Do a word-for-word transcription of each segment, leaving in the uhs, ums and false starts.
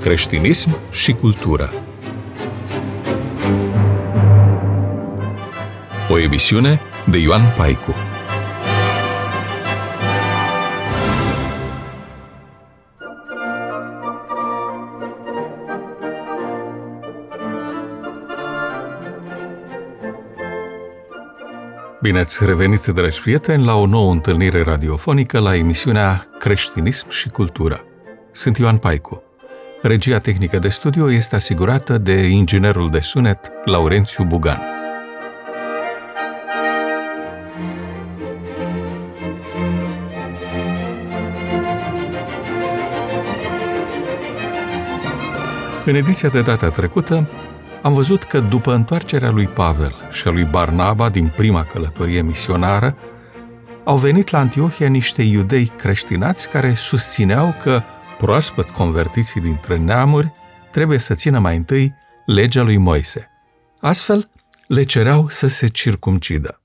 creștinism și cultură. O emisiune de Ioan Paicu. Bine ați revenit, dragi prieteni, la o nouă întâlnire radiofonică la emisiunea Creștinism și cultură. Sunt Ioan Paicu. Regia tehnică de studio este asigurată de inginerul de sunet Laurențiu Bugan. În ediția de data trecută am văzut că după întoarcerea lui Pavel și a lui Barnaba din prima călătorie misionară, au venit la Antiohia niște iudei creștinați care susțineau că proaspăt convertiții dintre neamuri trebuie să țină mai întâi legea lui Moise. Astfel, le cereau să se circumcidă.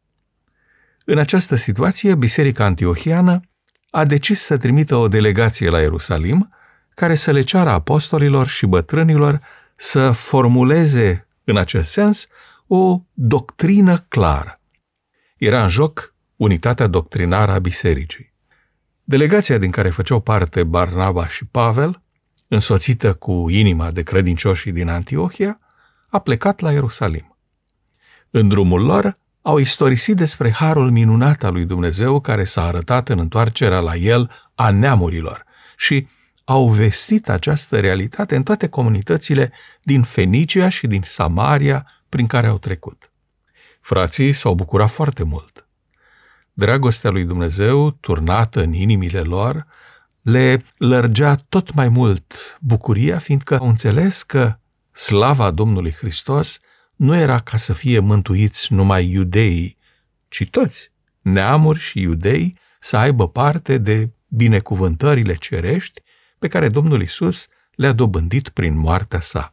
În această situație, Biserica Antiohiană a decis să trimită o delegație la Ierusalim care să le ceară apostolilor și bătrânilor să formuleze în acest sens o doctrină clară. Era în joc unitatea doctrinară a bisericii. Delegația din care făceau parte Barnaba și Pavel, însoțită cu inima de credincioșii din Antiohia, a plecat la Ierusalim. În drumul lor au istorisit despre harul minunat al lui Dumnezeu care s-a arătat în întoarcerea la el a neamurilor și au vestit această realitate în toate comunitățile din Fenicia și din Samaria prin care au trecut. Frații s-au bucurat foarte mult. Dragostea lui Dumnezeu, turnată în inimile lor, le lărgea tot mai mult bucuria, fiindcă au înțeles că slava Domnului Hristos nu era ca să fie mântuiți numai iudeii, ci toți, neamuri și iudei, să aibă parte de binecuvântările cerești pe care Domnul Iisus le-a dobândit prin moartea sa.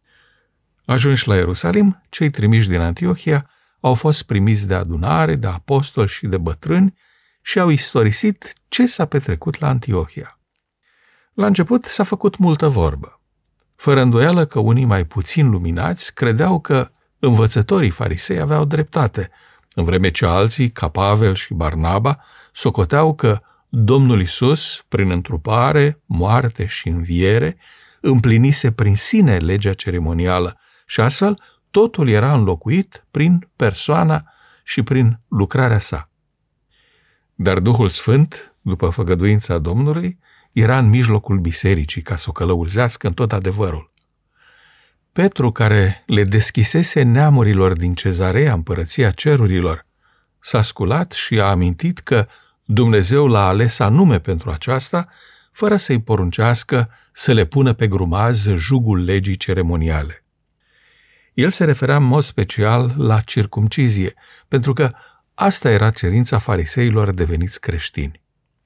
Ajunși la Ierusalim, cei trimiși din Antiohia au fost primiți de adunare, de apostoli și de bătrâni și au istorisit ce s-a petrecut la Antiohia. La început s-a făcut multă vorbă. Fără îndoială că unii mai puțin luminați credeau că învățătorii farisei aveau dreptate, în vreme ce alții, ca Pavel și Barnaba, socoteau că Domnul Iisus, prin întrupare, moarte și înviere, împlinise prin sine legea ceremonială și astfel totul era înlocuit prin persoana și prin lucrarea sa. Dar Duhul Sfânt, după făgăduința Domnului, era în mijlocul bisericii ca să o călăuzească în tot adevărul. Petru, care le deschisese neamurilor din Cezarea împărăția cerurilor, s-a sculat și a amintit că Dumnezeu l-a ales anume pentru aceasta, fără să-i poruncească să le pună pe grumaz jugul legii ceremoniale. El se referea în mod special la circumcizie, pentru că asta era cerința fariseilor deveniți creștini.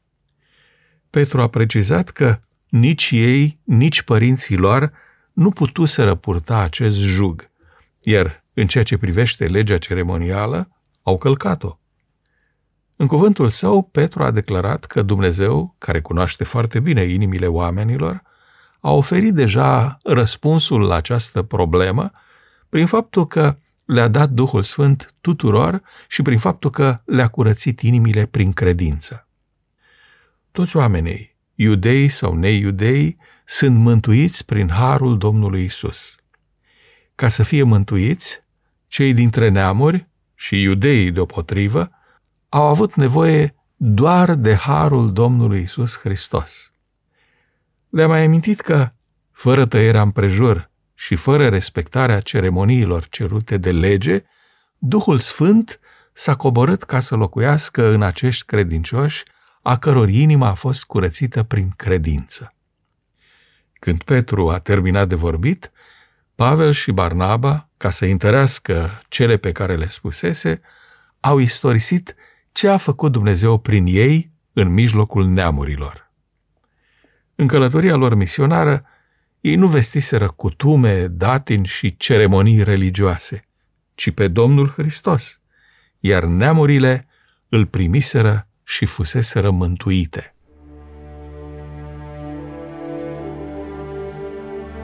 Petru a precizat că nici ei, nici părinții lor nu putuseră purta acest jug, iar în ceea ce privește legea ceremonială, au călcat-o. În cuvântul său, Petru a declarat că Dumnezeu, care cunoaște foarte bine inimile oamenilor, a oferit deja răspunsul la această problemă prin faptul că le-a dat Duhul Sfânt tuturor și prin faptul că le-a curățit inimile prin credință. Toți oamenii, iudei sau neiudei, sunt mântuiți prin harul Domnului Iisus. Ca să fie mântuiți, cei dintre neamuri și iudeii deopotrivă au avut nevoie doar de harul Domnului Iisus Hristos. Le-am mai amintit că, fără tăierea împrejur și fără respectarea ceremoniilor cerute de lege, Duhul Sfânt s-a coborât ca să locuiască în acești credincioși, a căror inima a fost curățită prin credință. Când Petru a terminat de vorbit, Pavel și Barnaba, ca să întărească cele pe care le spusese, au istorisit ce a făcut Dumnezeu prin ei în mijlocul neamurilor. În călătoria lor misionară, ei nu vestiseră cutume, datini și ceremonii religioase, ci pe Domnul Hristos, iar neamurile îl primiseră și fuseseră mântuite.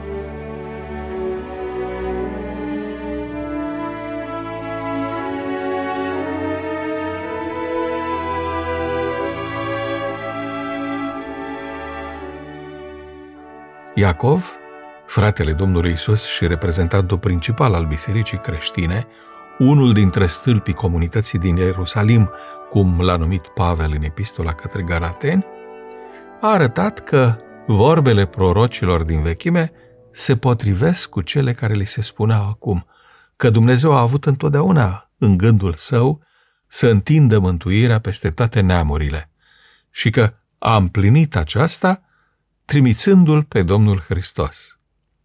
Iacov, fratele Domnului Iisus și reprezentantul principal al bisericii creștine, unul dintre stâlpii comunității din Ierusalim, cum l-a numit Pavel în epistola către Galateni, a arătat că vorbele prorocilor din vechime se potrivesc cu cele care li se spuneau acum, că Dumnezeu a avut întotdeauna în gândul său să întindă mântuirea peste toate neamurile și că a împlinit aceasta trimițându-L pe Domnul Hristos.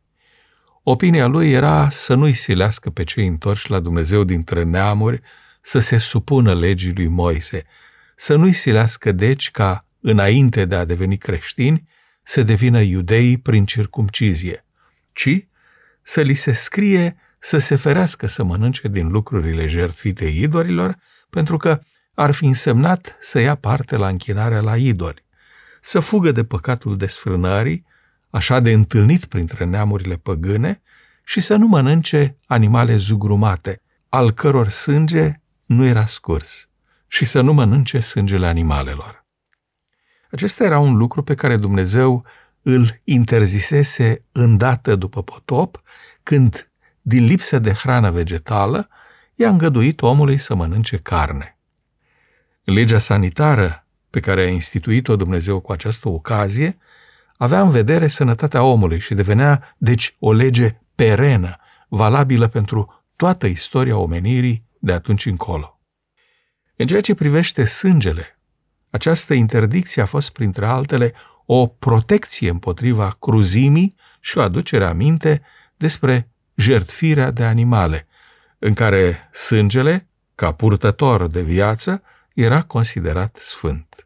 Opinia lui era să nu-i silească pe cei întorși la Dumnezeu dintre neamuri să se supună legii lui Moise, să nu-i silească deci ca, înainte de a deveni creștini, să devină iudei prin circumcizie, ci să li se scrie să se ferească să mănânce din lucrurile jertfite idolilor, pentru că ar fi însemnat să ia parte la închinarea la idoli, să fugă de păcatul desfrânării, așa de întâlnit printre neamurile păgâne, și să nu mănânce animale zugrumate, al căror sânge nu era scurs, și să nu mănânce sângele animalelor. Acesta era un lucru pe care Dumnezeu îl interzisese îndată după potop, când, din lipsă de hrană vegetală, i-a îngăduit omului să mănânce carne. Legea sanitară pe care a instituit-o Dumnezeu cu această ocazie avea în vedere sănătatea omului și devenea, deci, o lege perenă, valabilă pentru toată istoria omenirii de atunci încolo. În ceea ce privește sângele, această interdicție a fost, printre altele, o protecție împotriva cruzimii și o aducere aminte despre jertfirea de animale, în care sângele, ca purtător de viață, era considerat sfânt.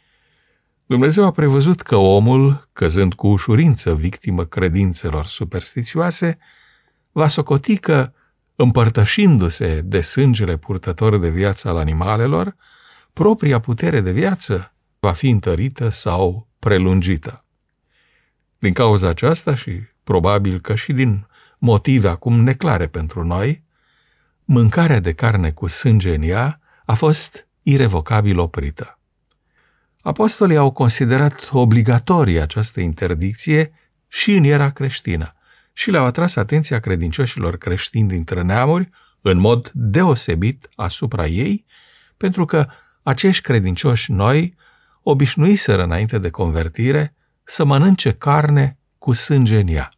Dumnezeu a prevăzut că omul, căzând cu ușurință victimă credințelor superstițioase, va socoti că, împărtășindu-se de sângele purtător de viață al animalelor, propria putere de viață va fi întărită sau prelungită. Din cauza aceasta și probabil că și din motive acum neclare pentru noi, mâncarea de carne cu sânge în ea a fost irevocabil oprită. Apostolii au considerat obligatorie această interdicție și în era creștină și le-au atras atenția credincioșilor creștini dintre neamuri în mod deosebit asupra ei, pentru că acești credincioși noi obișnuiseră înainte de convertire să mănânce carne cu sânge în ea.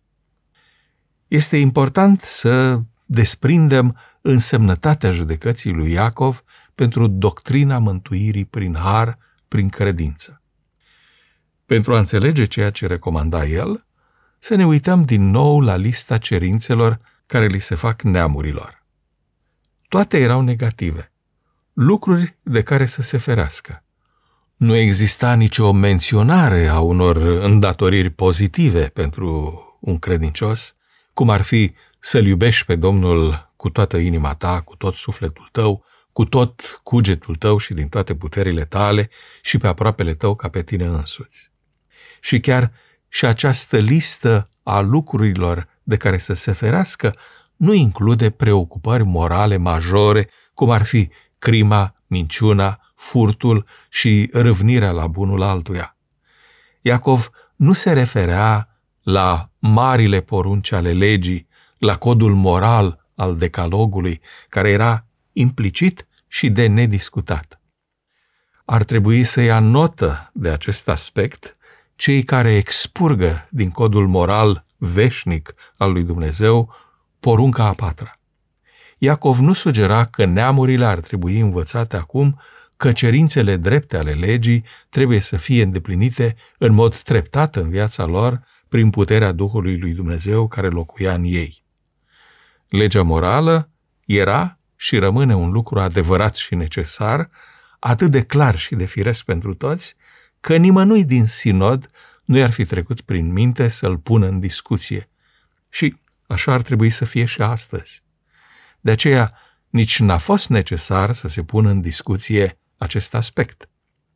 Este important să desprindem însemnătatea judecății lui Iacov pentru doctrina mântuirii prin har, prin credință. Pentru a înțelege ceea ce recomanda el, să ne uităm din nou la lista cerințelor care li se fac neamurilor. Toate erau negative, lucruri de care să se ferească. Nu exista nicio menționare a unor îndatoriri pozitive pentru un credincios, cum ar fi să-L iubești pe Domnul cu toată inima ta, cu tot sufletul tău, cu tot cugetul tău și din toate puterile tale și pe aproapele tău ca pe tine însuți. Și chiar și această listă a lucrurilor de care să se ferească nu include preocupări morale majore, cum ar fi crima, minciuna, furtul și râvnirea la bunul altuia. Iacov nu se referea la marile porunci ale legii, la codul moral al decalogului, care era implicit și de nediscutat. Ar trebui să ia notă de acest aspect cei care expurgă din codul moral veșnic al lui Dumnezeu porunca a patra. Iacov nu sugera că neamurile ar trebui învățate acum că cerințele drepte ale legii trebuie să fie îndeplinite în mod treptat în viața lor prin puterea Duhului lui Dumnezeu care locuia în ei. Legea morală era și rămâne un lucru adevărat și necesar, atât de clar și de firesc pentru toți, că nimănui din sinod nu i-ar fi trecut prin minte să-l pună în discuție. Și așa ar trebui să fie și astăzi. De aceea, nici n-a fost necesar să se pună în discuție acest aspect.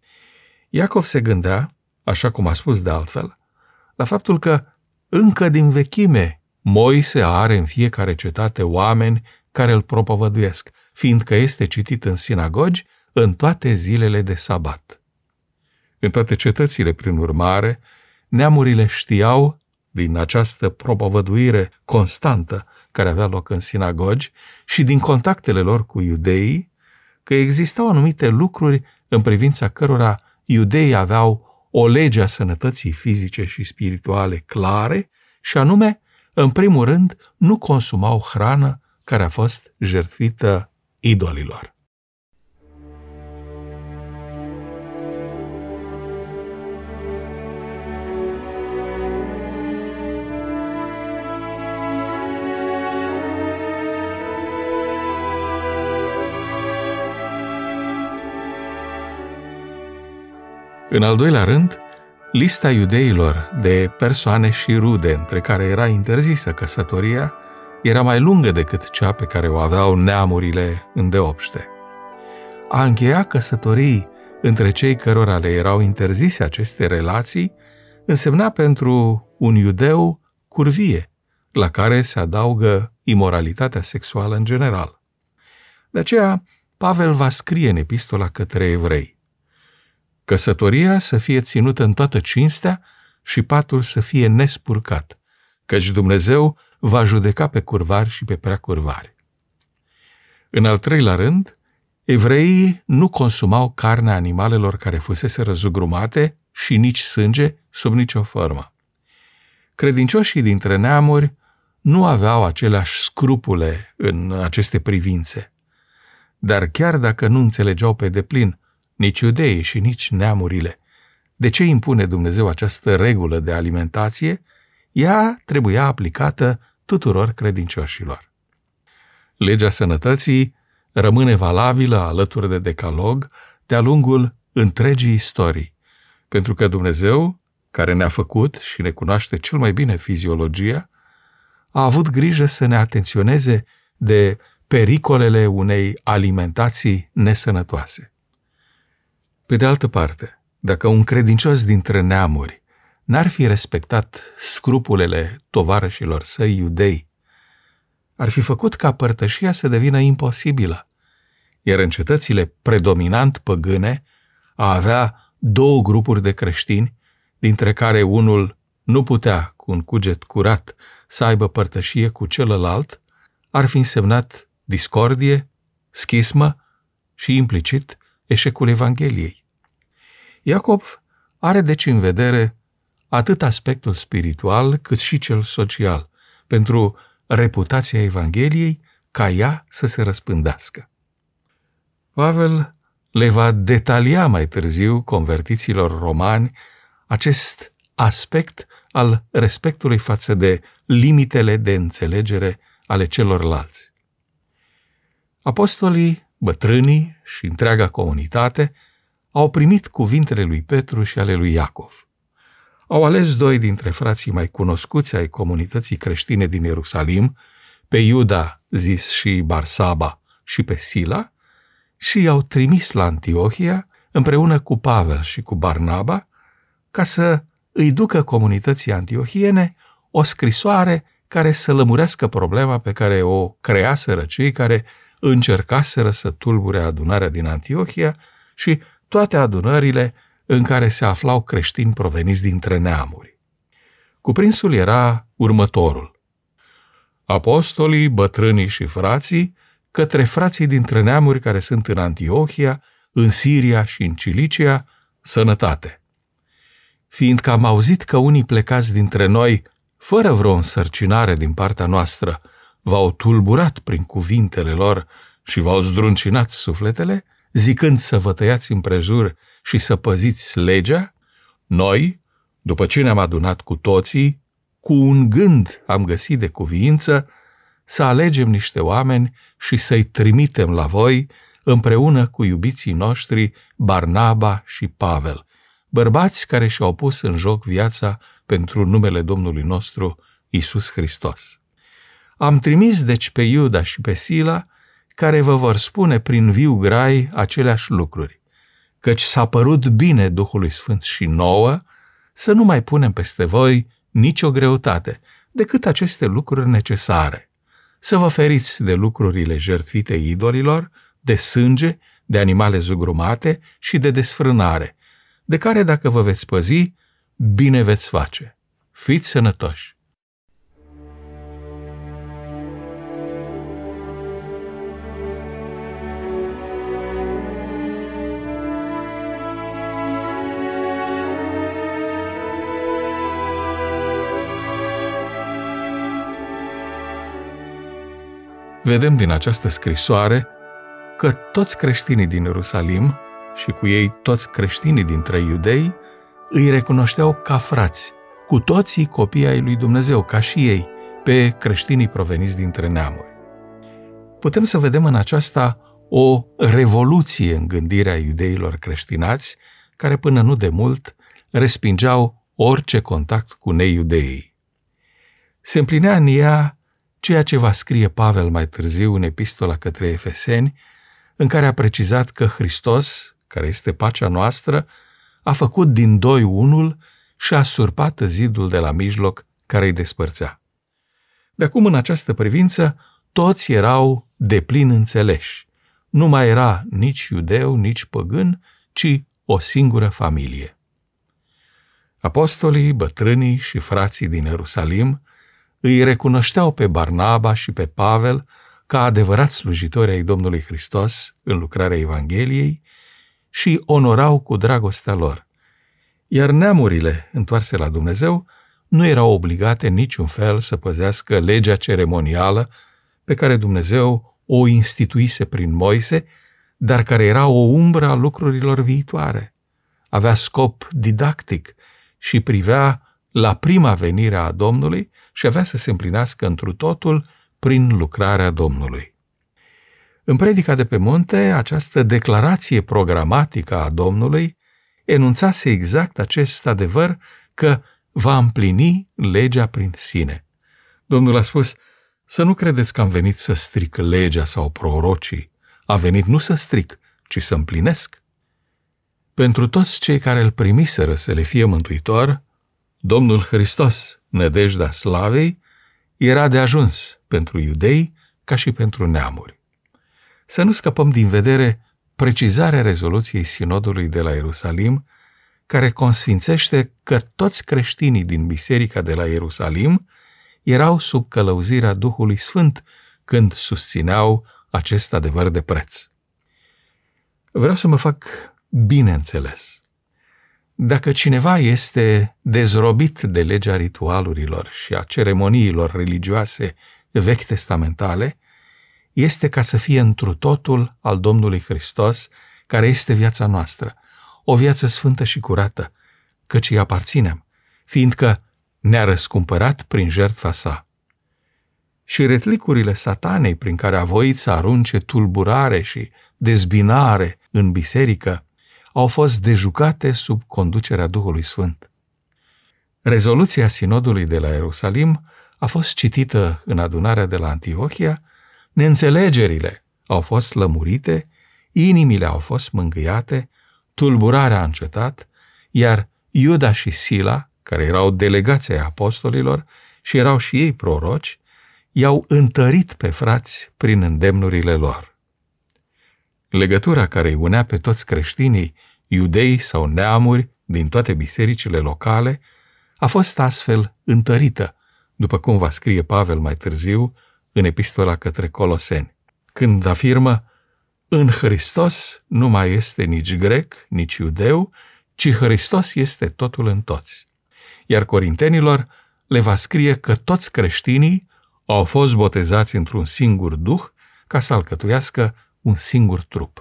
Iacov se gândea, așa cum a spus de altfel, la faptul că încă din vechime Moise are în fiecare cetate oameni care îl propovăduiesc, fiindcă este citit în sinagogi în toate zilele de sabat. În toate cetățile, prin urmare, neamurile știau din această propovăduire constantă care avea loc în sinagogi și din contactele lor cu iudeii, că existau anumite lucruri în privința cărora iudeii aveau o lege a sănătății fizice și spirituale clare și anume, în primul rând, nu consumau hrană care a fost jertfită idolilor. În al doilea rând, lista iudeilor de persoane și rude între care era interzisă căsătoria era mai lungă decât cea pe care o aveau neamurile îndeopște. A încheia căsătorii între cei cărora le erau interzise aceste relații însemna pentru un iudeu curvie, la care se adaugă imoralitatea sexuală în general. De aceea, Pavel va scrie în epistola către evrei: căsătoria să fie ținută în toată cinstea și patul să fie nespurcat, căci Dumnezeu va judeca pe curvari și pe prea curvari. În al treilea rând, evreii nu consumau carnea animalelor care fusese răzugrumate și nici sânge sub nicio formă. Credincioșii dintre neamuri nu aveau aceleași scrupule în aceste privințe, dar chiar dacă nu înțelegeau pe deplin nici iudeii și nici neamurile de ce impune Dumnezeu această regulă de alimentație, ea trebuia aplicată tuturor credincioșilor. Legea sănătății rămâne valabilă alături de decalog de-a lungul întregii istorii, pentru că Dumnezeu, care ne-a făcut și ne cunoaște cel mai bine fiziologia, a avut grijă să ne atenționeze de pericolele unei alimentații nesănătoase. Pe de altă parte, dacă un credincios dintre neamuri n-ar fi respectat scrupulele tovarășilor săi iudei, ar fi făcut ca părtășia să devină imposibilă, iar în cetățile predominant păgâne a avea două grupuri de creștini, dintre care unul nu putea cu un cuget curat să aibă părtășie cu celălalt, ar fi însemnat discordie, schismă și implicit eșecul Evangheliei. Iacov are deci în vedere atât aspectul spiritual cât și cel social pentru reputația Evangheliei ca ea să se răspândească. Pavel le va detalia mai târziu convertiților romani acest aspect al respectului față de limitele de înțelegere ale celorlalți. Apostolii, bătrânii și întreaga comunitate au primit cuvintele lui Petru și ale lui Iacov. Au ales doi dintre frații mai cunoscuți ai comunității creștine din Ierusalim, pe Iuda, zis și Barsaba, și pe Sila, și i-au trimis la Antiohia împreună cu Pavel și cu Barnaba ca să îi ducă comunității antiohiene o scrisoare care să lămurească problema pe care o creaseră cei care încercaseră să tulbure adunarea din Antiohia și toate adunările în care se aflau creștini proveniți dintre neamuri. Cuprinsul era următorul: apostolii, bătrânii și frații către frații dintre neamuri care sunt în Antiohia, în Siria și în Cilicia, sănătate. Fiindcă am auzit că unii plecați dintre noi, fără vreo însărcinare din partea noastră, v-au tulburat prin cuvintele lor și v-au zdruncinat sufletele, zicând să vă tăiați împrejur și să păziți legea, noi, după ce ne-am adunat cu toții, cu un gând am găsit de cuviință să alegem niște oameni și să-i trimitem la voi împreună cu iubiții noștri Barnaba și Pavel, bărbați care și-au pus în joc viața pentru numele Domnului nostru Iisus Hristos. Am trimis deci pe Iuda și pe Sila, care vă vor spune prin viu grai aceleași lucruri, căci s-a părut bine Duhului Sfânt și nouă să nu mai punem peste voi nicio greutate, decât aceste lucruri necesare, să vă feriți de lucrurile jertfite idolilor, de sânge, de animale zugrumate și de desfrânare, de care dacă vă veți păzi, bine veți face. fiți sănătoși! Vedem din această scrisoare că toți creștinii din Ierusalim și cu ei toți creștinii dintre iudei îi recunoșteau ca frați, cu toții copii ai lui Dumnezeu, ca și ei, pe creștinii proveniți dintre neamuri. Putem să vedem în aceasta o revoluție în gândirea iudeilor creștinați, care până nu de mult respingeau orice contact cu neiudeii. Se împlinea în ea ceea ce va scrie Pavel mai târziu în epistola către Efeseni, în care a precizat că Hristos, care este pacea noastră, a făcut din doi unul și a surpat zidul de la mijloc care îi despărțea. De acum, în această privință, toți erau deplin înțeleși. Nu mai era nici iudeu, nici păgân, ci o singură familie. Apostolii, bătrânii și frații din Ierusalim îi recunoșteau pe Barnaba și pe Pavel ca adevărați slujitori ai Domnului Hristos în lucrarea Evangheliei și onorau cu dragostea lor. Iar neamurile întoarse la Dumnezeu nu erau obligate niciun fel să păzească legea ceremonială pe care Dumnezeu o instituise prin Moise, dar care era o umbră a lucrurilor viitoare. Avea scop didactic și privea la prima venire a Domnului și avea să se împlinească întru totul prin lucrarea Domnului. În predica de pe munte, această declarație programatică a Domnului enunțase exact acest adevăr că va împlini legea prin sine. Domnul a spus: să nu credeți că am venit să stric legea sau prorocii. A venit nu să stric, ci să împlinesc. Pentru toți cei care îl primiseră să le fie mântuitor, Domnul Hristos, nădejdea slavei, era de ajuns pentru iudei ca și pentru neamuri. Să nu scăpăm din vedere precizarea rezoluției sinodului de la Ierusalim, care consfințește că toți creștinii din biserica de la Ierusalim erau sub călăuzirea Duhului Sfânt când susțineau acest adevăr de preț. Vreau să mă fac bine înțeles. Dacă cineva este dezrobit de legea ritualurilor și a ceremoniilor religioase vechi testamentale, este ca să fie întru totul al Domnului Hristos, care este viața noastră, o viață sfântă și curată, căci îi aparținem, fiindcă ne-a răscumpărat prin jertfa sa. Și retlicurile satanei prin care a voit să arunce tulburare și dezbinare în biserică au fost dejucate sub conducerea Duhului Sfânt. Rezoluția sinodului de la Ierusalim a fost citită în adunarea de la Antiohia, neînțelegerile au fost lămurite, inimile au fost mângâiate, tulburarea a încetat, iar Iuda și Sila, care erau delegații ai apostolilor și erau și ei proroci, i-au întărit pe frați prin îndemnurile lor. Legătura care îi unea pe toți creștinii, iudei sau neamuri din toate bisericile locale, a fost astfel întărită, după cum va scrie Pavel mai târziu în epistola către Coloseni, când afirmă: în Hristos nu mai este nici grec, nici iudeu, ci Hristos este totul în toți. Iar corintenilor le va scrie că toți creștinii au fost botezați într-un singur duh ca să alcătuiască un singur trup.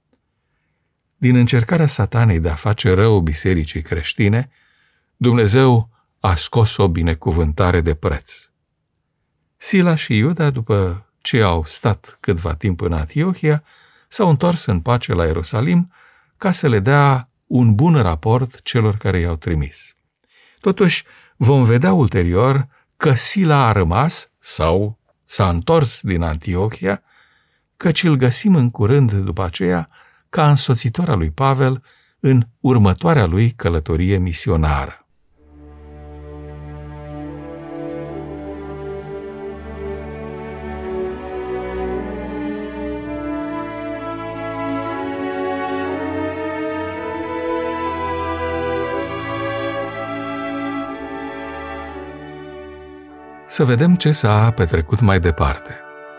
Din încercarea satanei de a face rău bisericii creștine, Dumnezeu a scos o binecuvântare de preț. Sila și Iuda, după ce au stat câtva timp în Antiohia, s-au întors în pace la Ierusalim ca să le dea un bun raport celor care i-au trimis. Totuși, vom vedea ulterior că Sila a rămas sau s-a întors din Antiohia, căci îl găsim în curând după aceea ca însoțitor al lui Pavel în următoarea lui călătorie misionară. Să vedem ce s-a petrecut mai departe.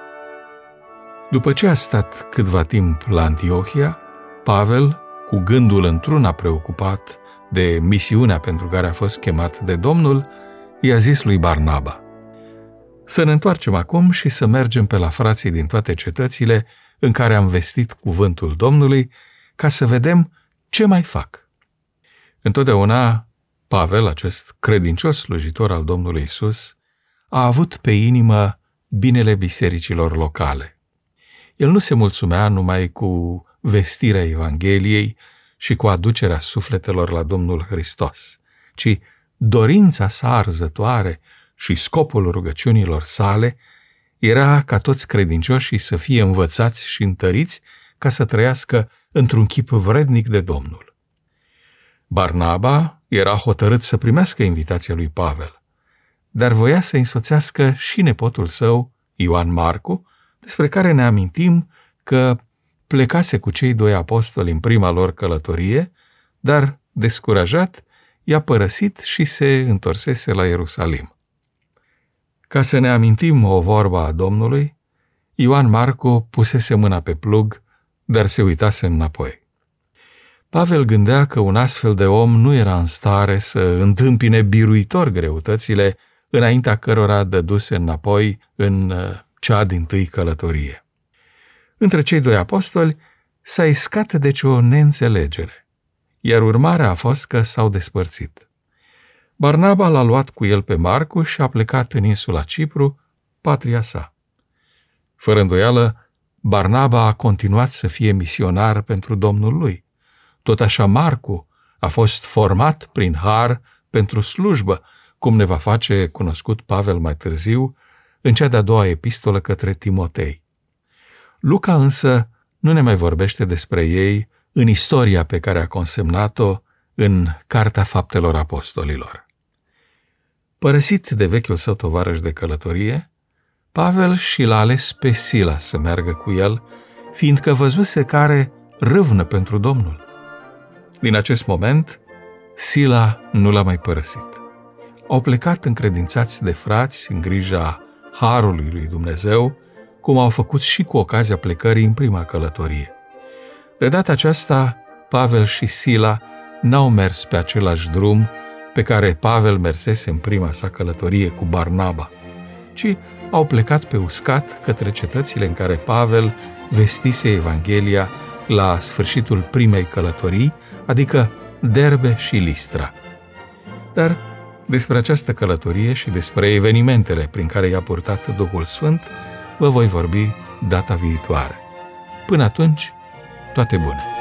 După ce a stat câtva timp la Antiohia, Pavel, cu gândul într-una preocupat de misiunea pentru care a fost chemat de Domnul, i-a zis lui Barnaba: să ne întoarcem acum și să mergem pe la frații din toate cetățile în care am vestit cuvântul Domnului, ca să vedem ce mai fac. Întotdeauna Pavel, acest credincios slujitor al Domnului Isus, a avut pe inimă binele bisericilor locale. El nu se mulțumea numai cu vestirea Evangheliei și cu aducerea sufletelor la Domnul Hristos, ci dorința sa arzătoare și scopul rugăciunilor sale era ca toți credincioșii să fie învățați și întăriți ca să trăiască într-un chip vrednic de Domnul. Barnaba era hotărât să primească invitația lui Pavel, dar voia să însoțească și nepotul său, Ioan Marcu, despre care ne amintim că plecase cu cei doi apostoli în prima lor călătorie, dar, descurajat, i-a părăsit și se întorsese la Ierusalim. Ca să ne amintim o vorbă a Domnului, Ioan Marcu pusese mâna pe plug, dar se uitase înapoi. Pavel gândea că un astfel de om nu era în stare să întâmpine biruitor greutățile înaintea cărora dăduse înapoi în cea dintâi călătorie. Între cei doi apostoli s-a iscat deci o neînțelegere, iar urmarea a fost că s-au despărțit. Barnaba l-a luat cu el pe Marcu și a plecat în insula Cipru, patria sa. Fără îndoială, Barnaba a continuat să fie misionar pentru Domnul lui. Tot așa Marcu a fost format prin har pentru slujbă, cum ne va face cunoscut Pavel mai târziu în cea de-a doua epistolă către Timotei. Luca însă nu ne mai vorbește despre ei în istoria pe care a consemnat-o în Cartea Faptelor Apostolilor. Părăsit de vechiul său tovarăș de călătorie, Pavel și l-a ales pe Sila să meargă cu el, fiindcă văzuse că are râvnă pentru Domnul. Din acest moment, Sila nu l-a mai părăsit. Au plecat încredințați de frați în grija harului lui Dumnezeu, cum au făcut și cu ocazia plecării în prima călătorie. De data aceasta, Pavel și Sila n-au mers pe același drum pe care Pavel mersese în prima sa călătorie cu Barnaba, ci au plecat pe uscat către cetățile în care Pavel vestise Evanghelia la sfârșitul primei călătorii, adică Derbe și Listra. Dar despre această călătorie și despre evenimentele prin care i-a purtat Duhul Sfânt vă voi vorbi data viitoare. Până atunci, toate bune!